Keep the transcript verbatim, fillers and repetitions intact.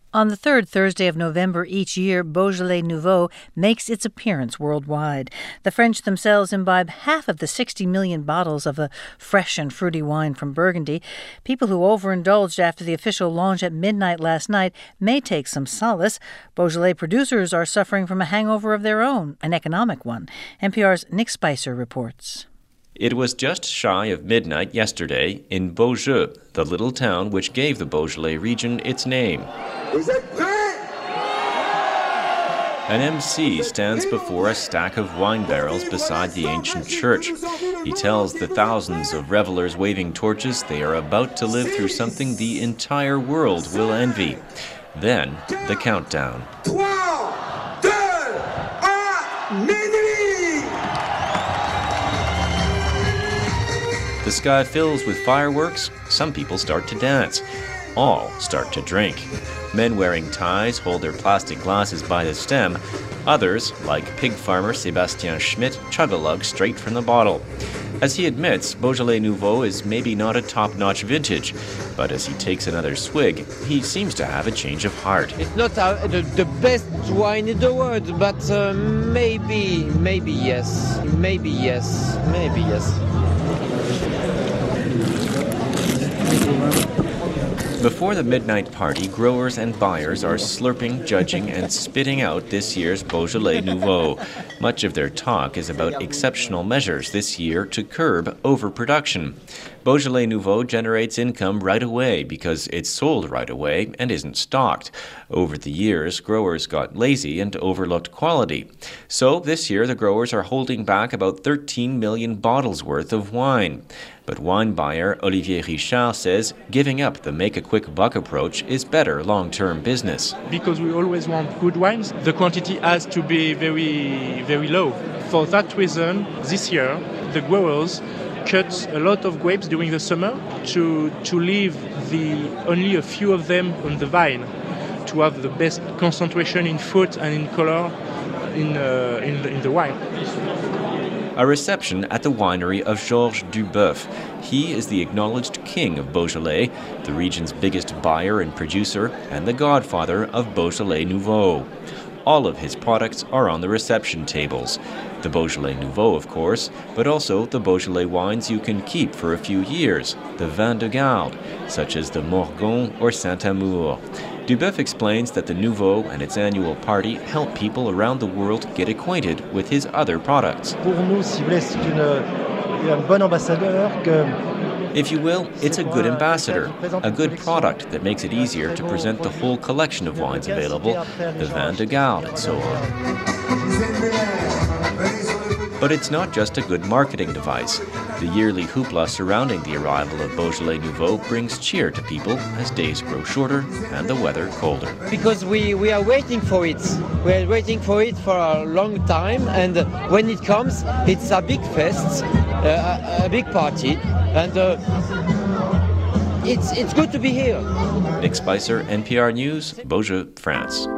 On the third Thursday of November each year, Beaujolais Nouveau makes its appearance worldwide. The French themselves imbibe half of the sixty million bottles of the fresh and fruity wine from Burgundy. People who overindulged after the official launch at midnight last night may take some solace. Beaujolais producers are suffering from a hangover of their own, an economic one. N P R's Nick Spicer reports. It was just shy of midnight yesterday in Beaujeu, the little town which gave the Beaujolais region its name. An M C stands before a stack of wine barrels beside the ancient church. He tells the thousands of revelers waving torches they are about to live through something the entire world will envy. Then, the countdown. The sky fills with fireworks. Some people start to dance. All start to drink. Men wearing ties hold their plastic glasses by the stem. Others, like pig farmer Sébastien Schmidt, chug a lug straight from the bottle. As he admits, Beaujolais Nouveau is maybe not a top-notch vintage, but as he takes another swig, he seems to have a change of heart. It's not uh, the, the best wine in the world, but uh, maybe, maybe yes, maybe yes, maybe yes. Before the midnight party, growers and buyers are slurping, judging, and spitting out this year's Beaujolais Nouveau. Much of their talk is about exceptional measures this year to curb overproduction. Beaujolais Nouveau generates income right away because it's sold right away and isn't stocked. Over the years, growers got lazy and overlooked quality. So this year, the growers are holding back about thirteen million bottles worth of wine. But wine buyer Olivier Richard says giving up the make-a-quick-buck approach is better long-term business. Because we always want good wines, the quantity has to be very, very low. For that reason, this year, the growers cut a lot of grapes during the summer to, to leave the, only a few of them on the vine, to have the best concentration in fruit and in color in, uh, in, the, in the wine. A reception at the winery of Georges Duboeuf. He is the acknowledged king of Beaujolais, the region's biggest buyer and producer, and the godfather of Beaujolais Nouveau. All of his products are on the reception tables. The Beaujolais Nouveau, of course, but also the Beaujolais wines you can keep for a few years, the vin de garde, such as the Morgon or Saint-Amour. Duboeuf explains that the Nouveau and its annual party help people around the world get acquainted with his other products. If you will, it's a good ambassador, a good product that makes it easier to present the whole collection of wines available, the vin de garde and so on. But it's not just a good marketing device. The yearly hoopla surrounding the arrival of Beaujolais Nouveau brings cheer to people as days grow shorter and the weather colder. Because we, we are waiting for it. We are waiting for it for a long time, and when it comes, it's a big fest, uh, a, a big party, and uh, it's, it's good to be here. Nick Spicer, N P R News, Beaujeu, France.